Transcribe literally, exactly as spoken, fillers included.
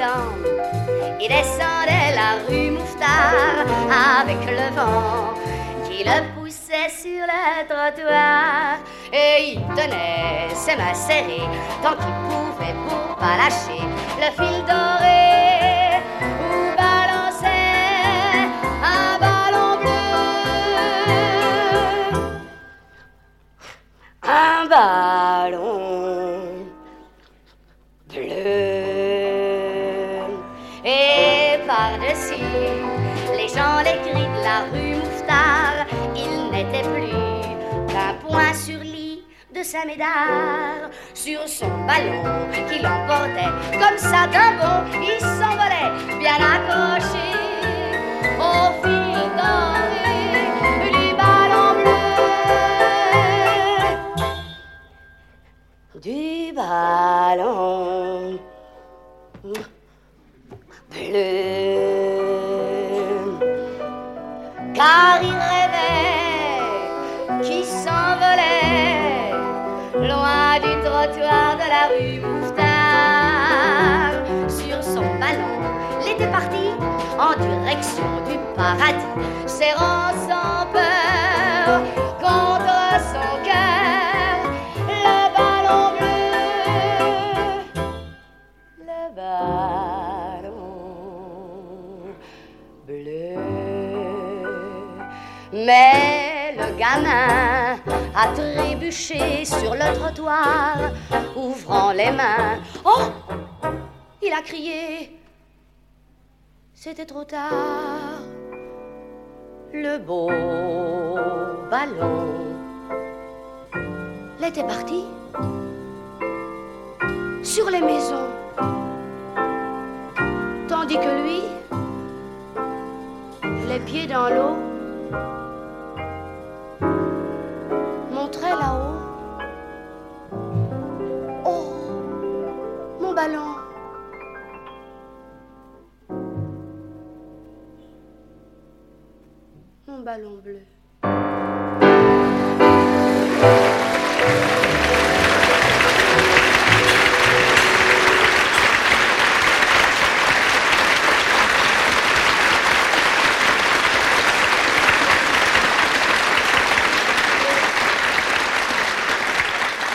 blanc. Il descendait la rue Mouffetard avec le vent qui le poussait sur le trottoir. Et il tenait ses mains serrées tant qu'il pouvait pour pas lâcher le fil doré où balançait un ballon bleu. Un ballon bleu. Et par-dessus les gens, les cris de la rue Mouffetard, il n'était plus qu'un point sur lit de Saint-Médard. Sur son ballon qui l'emportait comme ça d'un bond, il s'envolait bien accroché au fil doré du ballon bleu. Du ballon bleu. Car il rêvait qui s'envolait loin du trottoir de la rue Mouffetard. Sur son ballon, il était parti en direction du paradis, serrant sans peur contre son cœur le ballon bleu. Le ballon bleu. Mais le gamin a trébuché sur le trottoir, ouvrant les mains. Oh! Il a crié. C'était trop tard. Le beau ballon l'était parti sur les maisons, tandis que lui, les pieds dans l'eau, montrait là-haut. Oh, mon ballon. Mon ballon bleu.